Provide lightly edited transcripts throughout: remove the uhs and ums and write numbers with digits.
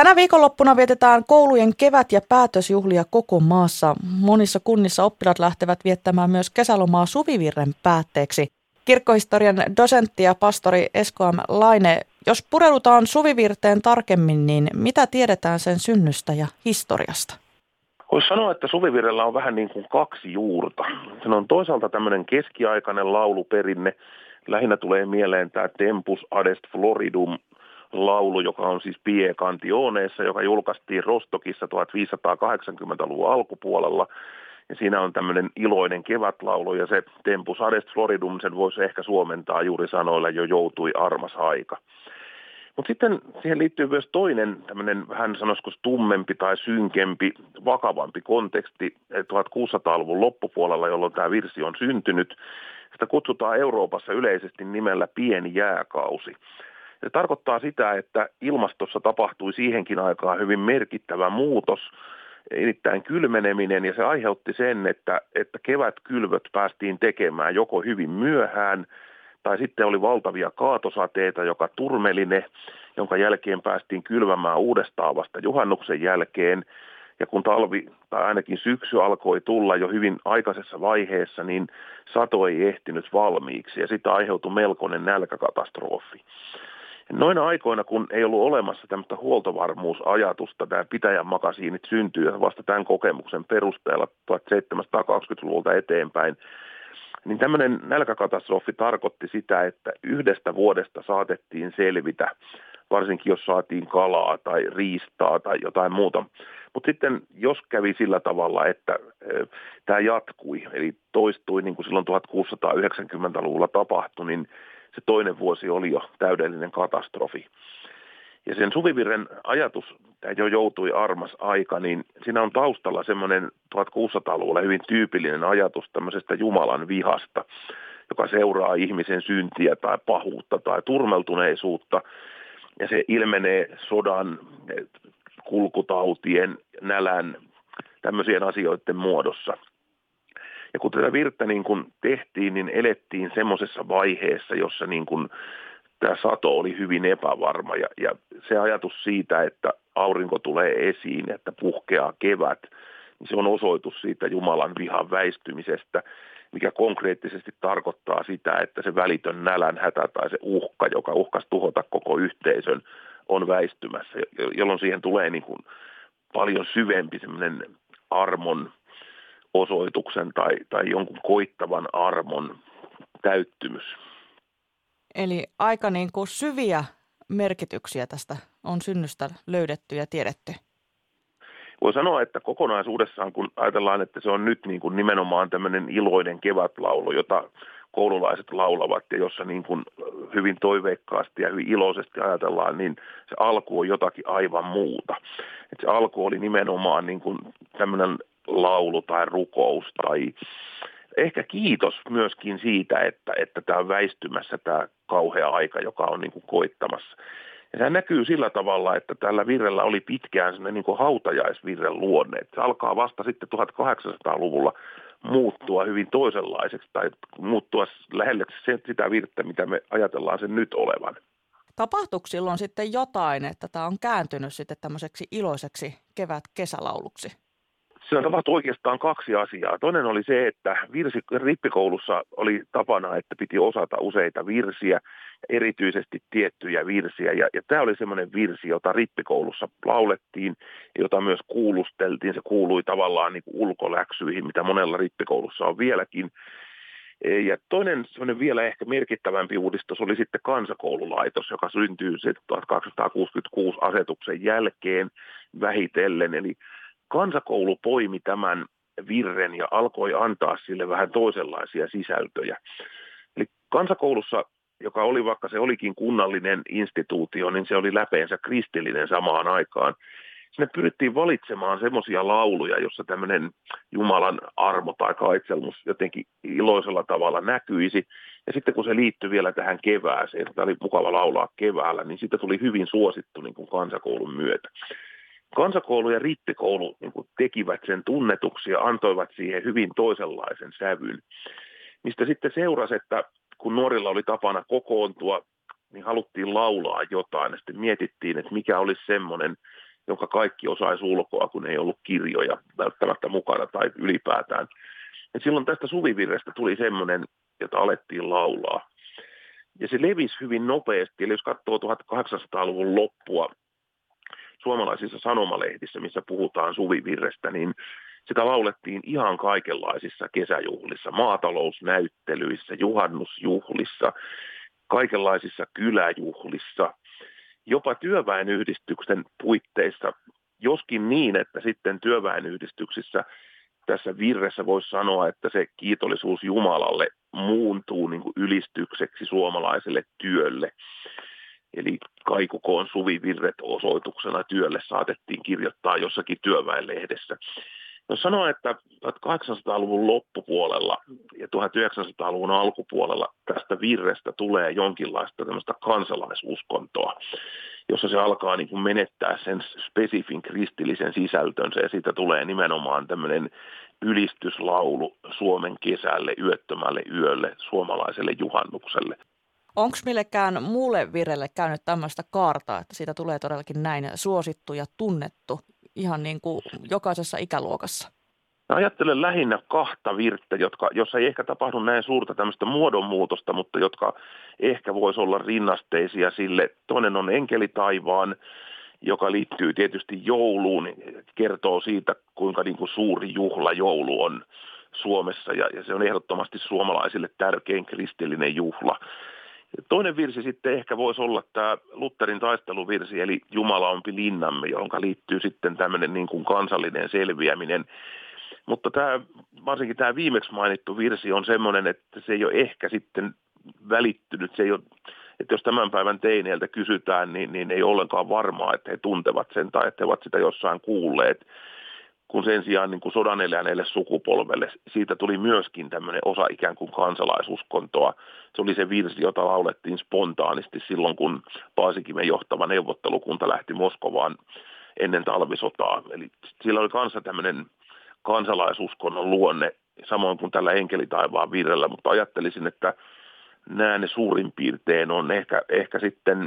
Tänä viikonloppuna vietetään koulujen kevät- ja päätösjuhlia koko maassa. Monissa kunnissa oppilaat lähtevät viettämään myös kesälomaa Suvivirren päätteeksi. Kirkkohistorian dosentti ja pastori Esko M. Laine, jos pureudutaan Suvivirteen tarkemmin, niin mitä tiedetään sen synnystä ja historiasta? Voisi sanoa, että Suvivirrellä on vähän niin kuin kaksi juurta. Se on toisaalta tämmöinen keskiaikainen lauluperinne. Lähinnä tulee mieleen tämä Tempus Adest Floridum laulu, joka on siis Pie Cantioneessa, joka julkaistiin Rostokissa 1580-luvun alkupuolella. Ja siinä on tämmöinen iloinen kevätlaulu, ja se Tempus Adest Floridum, sen voisi ehkä suomentaa juuri sanoilla jo joutui armas aika. Mutta sitten siihen liittyy myös toinen tämmöinen vähän sanoisiko tummempi tai synkempi, vakavampi konteksti 1600-luvun loppupuolella, jolloin tämä virsi on syntynyt. Sitä kutsutaan Euroopassa yleisesti nimellä pieni jääkausi. Se tarkoittaa sitä, että ilmastossa tapahtui siihenkin aikaan hyvin merkittävä muutos, nimittäin kylmeneminen, ja se aiheutti sen, että kevätkylvöt päästiin tekemään joko hyvin myöhään, tai sitten oli valtavia kaatosateita, joka turmeli ne, jonka jälkeen päästiin kylvämään uudestaan vasta juhannuksen jälkeen. Ja kun talvi tai ainakin syksy alkoi tulla jo hyvin aikaisessa vaiheessa, niin sato ei ehtinyt valmiiksi, ja sitä aiheutui melkoinen nälkäkatastrofi. Noina aikoina, kun ei ollut olemassa tämmöistä huoltovarmuusajatusta, tämä pitäjän makasiinit syntyi vasta tämän kokemuksen perusteella 1720-luvulta eteenpäin, niin tämmöinen nälkäkatastrofi tarkoitti sitä, että yhdestä vuodesta saatettiin selvitä, varsinkin jos saatiin kalaa tai riistaa tai jotain muuta. Mutta sitten jos kävi sillä tavalla, että tämä jatkui, eli toistui niin kuin silloin 1690-luvulla tapahtui, niin se toinen vuosi oli jo täydellinen katastrofi. Ja sen Suvivirren ajatus, tämä jo joutui armas aika, niin siinä on taustalla semmoinen 1600-luvulla hyvin tyypillinen ajatus tämmöisestä Jumalan vihasta, joka seuraa ihmisen syntiä tai pahuutta tai turmeltuneisuutta. Ja se ilmenee sodan, kulkutautien, nälän, tämmöisien asioiden muodossa. Ja kun tätä virttä niin kun tehtiin, niin elettiin semmoisessa vaiheessa, jossa niin kun tämä sato oli hyvin epävarma. Ja se ajatus siitä, että aurinko tulee esiin, että puhkeaa kevät, niin se on osoitus siitä Jumalan vihan väistymisestä, mikä konkreettisesti tarkoittaa sitä, että se välitön nälänhätä tai se uhka, joka uhkasi tuhota koko yhteisön, on väistymässä, jolloin siihen tulee niin kuin paljon syvempi semmoinen armon osoituksen tai jonkun koittavan armon täyttymys. Eli aika niin kuin syviä merkityksiä tästä on synnystä löydetty ja tiedetty. Voi sanoa, että kokonaisuudessaan, kun ajatellaan, että se on nyt niin kuin nimenomaan tämmöinen iloinen kevätlaulu, jota koululaiset laulavat ja jossa niin kuin hyvin toiveikkaasti ja hyvin iloisesti ajatellaan, niin se alku on jotakin aivan muuta. Että se alku oli nimenomaan niin kuin tämmöinen laulu tai rukous tai ehkä kiitos myöskin siitä, että tämä on väistymässä tämä kauhea aika, joka on niin kuin koittamassa. Ja se näkyy sillä tavalla, että tällä virrellä oli pitkään sellainen niin kuin hautajaisvirren luonne. Että se alkaa vasta sitten 1800-luvulla muuttua hyvin toisenlaiseksi tai muuttua lähelle sitä virttä, mitä me ajatellaan sen nyt olevan. Tapahtuuko silloin sitten jotain, että tämä on kääntynyt sitten tämmöiseksi iloiseksi kevät-kesälauluksi? Siinä tapahtui oikeastaan kaksi asiaa. Toinen oli se, että rippikoulussa oli tapana, että piti osata useita virsiä, erityisesti tiettyjä virsiä. Ja tämä oli semmoinen virsi, jota rippikoulussa laulettiin ja jota myös kuulusteltiin. Se kuului tavallaan niin kuin ulkoläksyihin, mitä monella rippikoulussa on vieläkin. Ja toinen semmoinen vielä ehkä merkittävämpi uudistus oli sitten kansakoululaitos, joka syntyi 1266 asetuksen jälkeen vähitellen. Eli kansakoulu poimi tämän virren ja alkoi antaa sille vähän toisenlaisia sisältöjä. Eli kansakoulussa, joka oli, vaikka se olikin kunnallinen instituutio, niin se oli läpeensä kristillinen samaan aikaan. Sinne pyrittiin valitsemaan semmoisia lauluja, jossa tämmöinen Jumalan armo tai kaitselmus jotenkin iloisella tavalla näkyisi. Ja sitten kun se liittyi vielä tähän kevääseen, että oli mukava laulaa keväällä, niin siitä tuli hyvin suosittu niin kuin kansakoulun myötä. Kansakoulu ja rippikoulu niin kuin tekivät sen tunnetuksi ja antoivat siihen hyvin toisenlaisen sävyn, mistä sitten seurasi, että kun nuorilla oli tapana kokoontua, niin haluttiin laulaa jotain ja sitten mietittiin, että mikä olisi semmoinen, jonka kaikki osaisi ulkoa, kun ei ollut kirjoja välttämättä mukana tai ylipäätään. Et silloin tästä suvivirrestä tuli semmoinen, jota alettiin laulaa. Ja se levisi hyvin nopeasti, eli jos katsoo 1800-luvun loppua suomalaisissa sanomalehdissä, missä puhutaan suvivirrestä, niin sitä laulettiin ihan kaikenlaisissa kesäjuhlissa, maatalousnäyttelyissä, juhannusjuhlissa, kaikenlaisissa kyläjuhlissa, jopa työväenyhdistyksen puitteissa, joskin niin, että sitten työväenyhdistyksissä tässä virressä voisi sanoa, että se kiitollisuus Jumalalle muuntuu niin kuin ylistykseksi suomalaiselle työlle. Eli Kaikukoon suvivirret osoituksena työlle saatettiin kirjoittaa jossakin työväenlehdessä. Jos sanoo, että 1800-luvun loppupuolella ja 1900-luvun alkupuolella tästä virrestä tulee jonkinlaista tämmöistä kansalaisuskontoa, jossa se alkaa niin kuin menettää sen spesifin kristillisen sisältönsä ja siitä tulee nimenomaan tämmöinen ylistyslaulu Suomen kesälle, yöttömälle yölle, suomalaiselle juhannukselle. Onko millekään muulle virrelle käynyt tämmöistä kaartaa, että siitä tulee todellakin näin suosittu ja tunnettu ihan niin kuin jokaisessa ikäluokassa? Ajattelen lähinnä kahta virttä, jossa ei ehkä tapahdu näin suurta tämmöistä muodonmuutosta, mutta jotka ehkä voisi olla rinnasteisia sille. Toinen on Enkeli taivaan, joka liittyy tietysti jouluun, kertoo siitä, kuinka niin kuin suuri juhla joulu on Suomessa ja se on ehdottomasti suomalaisille tärkein kristillinen juhla. Toinen virsi sitten ehkä voisi olla tämä Lutherin taisteluvirsi, eli Jumala ompi linnamme, johon liittyy sitten tämmöinen niin kuin kansallinen selviäminen. Mutta varsinkin tämä viimeksi mainittu virsi on semmoinen, että se ei ole ehkä sitten välittynyt. Se ei ole, että jos tämän päivän teineiltä kysytään, niin ei ole ollenkaan varmaa, että he tuntevat sen tai että he ovat sitä jossain kuulleet. Kun sen sijaan niin kuin sodan eläneelle sukupolvelle siitä tuli myöskin tämmöinen osa ikään kuin kansalaisuskontoa. Se oli se virsi, jota laulettiin spontaanisti silloin, kun Paasikiven johtava neuvottelukunta lähti Moskovaan ennen talvisotaa. Eli sillä oli kanssa tämmöinen kansalaisuskonnon luonne, samoin kuin tällä Enkeli taivaan virrellä, mutta ajattelisin, että nämä ne suurin piirtein on ehkä sitten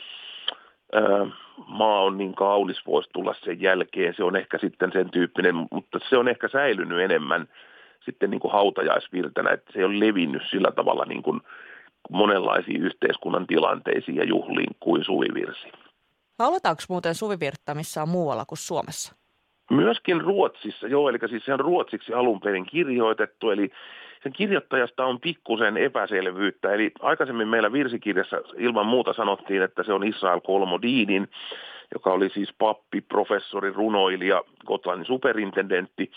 maa on niin kaunis, voisi tulla sen jälkeen, se on ehkä sitten sen tyyppinen, mutta se on ehkä säilynyt enemmän sitten niin kuin hautajaisvirtänä, että se ei ole levinnyt sillä tavalla niin kuin monenlaisiin yhteiskunnan tilanteisiin ja juhliin kuin suvivirsi. Lauletaanko muuten suvivirttä missään muualla kuin Suomessa? Myöskin Ruotsissa, joo, eli siis se on ruotsiksi alun perin kirjoitettu, eli sen kirjoittajasta on pikkusen epäselvyyttä, eli aikaisemmin meillä virsikirjassa ilman muuta sanottiin, että se on Israel Kolmodinin, joka oli siis pappi, professori, runoilija, Gotlannin superintendentti,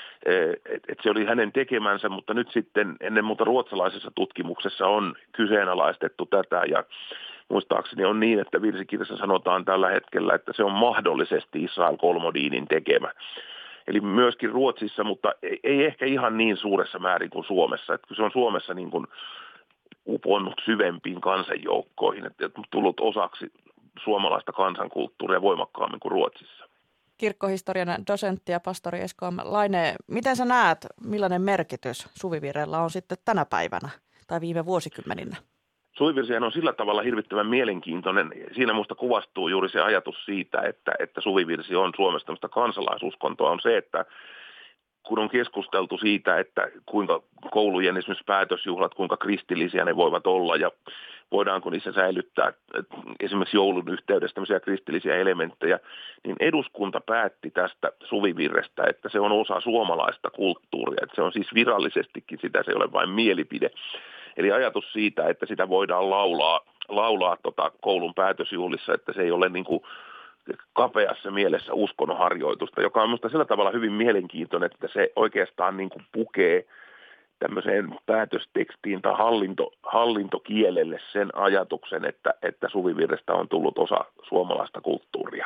että se oli hänen tekemänsä, mutta nyt sitten ennen muuta ruotsalaisessa tutkimuksessa on kyseenalaistettu tätä ja muistaakseni on niin, että virsikirjassa sanotaan tällä hetkellä, että se on mahdollisesti Israel Kolmodinin tekemä. Eli myöskin Ruotsissa, mutta ei ehkä ihan niin suuressa määrin kuin Suomessa. Että se on Suomessa niin kuin uponnut syvempiin kansanjoukkoihin, että on tullut osaksi suomalaista kansankulttuuria voimakkaammin kuin Ruotsissa. Kirkkohistorian dosentti ja pastori Esko M. Laine, miten sä näet, millainen merkitys suvivirrellä on sitten tänä päivänä tai viime vuosikymmeninä? Suvivirsihän on sillä tavalla hirvittävän mielenkiintoinen. Siinä minusta kuvastuu juuri se ajatus siitä, että suvivirsi on Suomessa tämmöistä kansalaisuskontoa, on se, että kun on keskusteltu siitä, että kuinka koulujen esimerkiksi päätösjuhlat, kuinka kristillisiä ne voivat olla ja voidaanko niissä säilyttää esimerkiksi joulun yhteydessä tämmöisiä kristillisiä elementtejä, niin eduskunta päätti tästä suvivirrestä, että se on osa suomalaista kulttuuria, että se on siis virallisestikin sitä, se ei ole vain mielipide. Eli ajatus siitä, että sitä voidaan laulaa koulun päätösjuhlissa, että se ei ole niin kuin kapeassa mielessä uskonnonharjoitusta, joka on minusta sillä tavalla hyvin mielenkiintoinen, että se oikeastaan niin kuin pukee tämmöiseen päätöstekstiin tai hallintokielelle sen ajatuksen, että suvivirrestä on tullut osa suomalaista kulttuuria.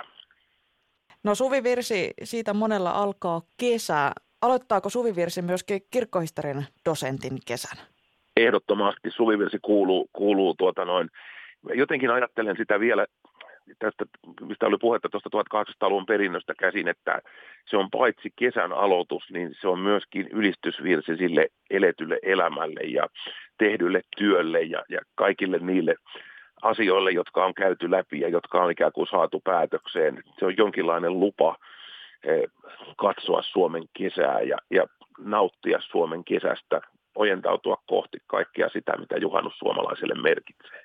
No suvivirsi, siitä monella alkaa kesä. Aloittaako suvivirsi myöskin kirkkohistorian dosentin kesän? Ehdottomasti suvivirsi kuuluu jotenkin ajattelen sitä vielä tästä, mistä oli puhetta tuosta 1800-luvun perinnöstä käsin, että se on paitsi kesän aloitus, niin se on myöskin ylistysvirsi sille eletylle elämälle ja tehdylle työlle ja kaikille niille asioille, jotka on käyty läpi ja jotka on ikään kuin saatu päätökseen. Se on jonkinlainen lupa katsoa Suomen kesää ja nauttia Suomen kesästä, ojentautua kohti kaikkea sitä, mitä juhannus suomalaiselle merkitsee.